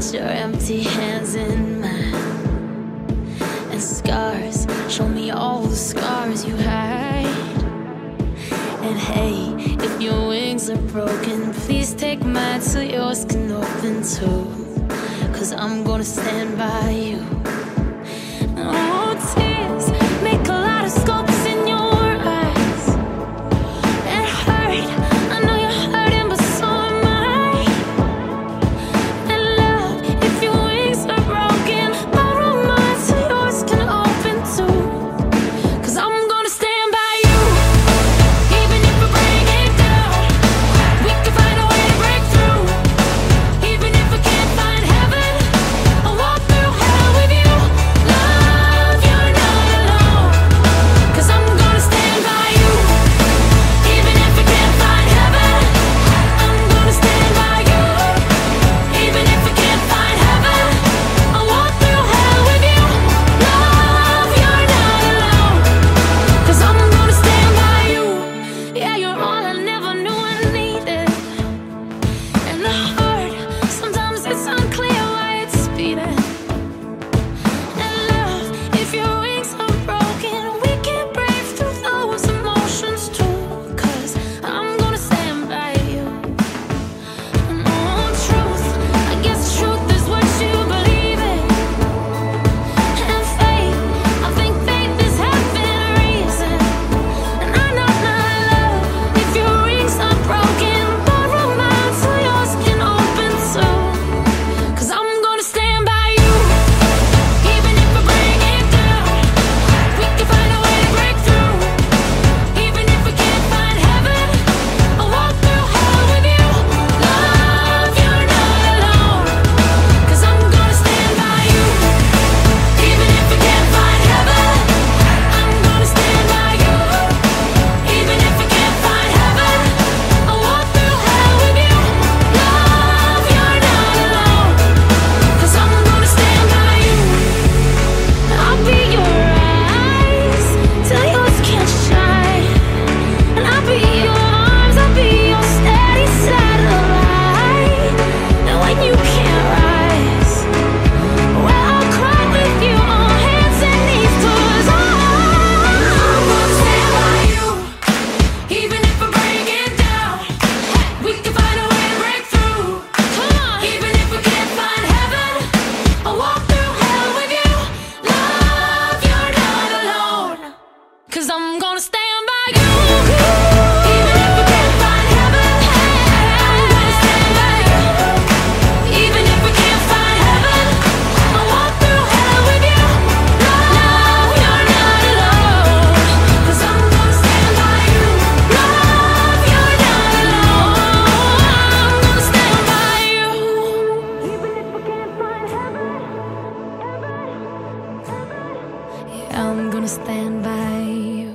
Put your empty hands in mine, and scars, show me all the scars you hide. And hey, if your wings are broken, please take mine so yours can open too. 'Cause I'm gonna stand by you. Oh, tears make a lot of scopes in your eyes. It hurt, I know you're hurting, but so am I. And love, if your wings are broken, borrow mine so yours can open too. 'Cause I'm gonna stand by you, even if we break it down. We can find a way to break through, even if we can't find heaven. I'll walk through hell with you. Love, you're not alone. 'Cause I'm gonna stand by you, even if we can't find heaven. I'm gonna stand by you, even if we can't find heaven. I'll walk through hell with you. Love, you're not alone. 'Cause I'm gonna stand by you. Yeah, you're all I never knew I needed. And the hurt, sometimes it's unclear why it's beating. And love, if your wings are broken, we can break through those emotions too. 'Cause I'm gonna stand by you. And oh, truth, I guess truth is what you believe in. And faith, I think faith is having reason. And I know my love, if your wings are broken, borrow mine so yours can open too. 'Cause I'm gonna stand by you, even if we break it down. We can find a way to break through, even if we can't find heaven. I'll walk through hell with you. Love, you're not alone. 'Cause I'm gonna stand by you, even if we can't find heaven. I'm gonna stand by you, even if we can't find heaven. I'll walk through hell with you. Love, you're not alone. 'Cause I'm gonna stand by you. I'll be your eyes till yours can't shine. And I'll be your arms, I'll be your steady satellite. And when you can't rise, well, I'll cry with you on hands and knees. 'Cause I'm gonna stand by you, even if we break it down. We can find a way to break through. Come on, even if we can't find heaven. I'll walk through hell with you. Love, you're not alone. 'Cause I'm gonna stand by you, even if we can't find heaven. I'm gonna stand by you, even if we can't find heaven. I'll walk through hell with you. Love, you're not alone. 'Cause I'm gonna stand by you. Love, you're not alone. I'm gonna stand by you, even if we can't find heaven. Yeah, I'm gonna stand by you.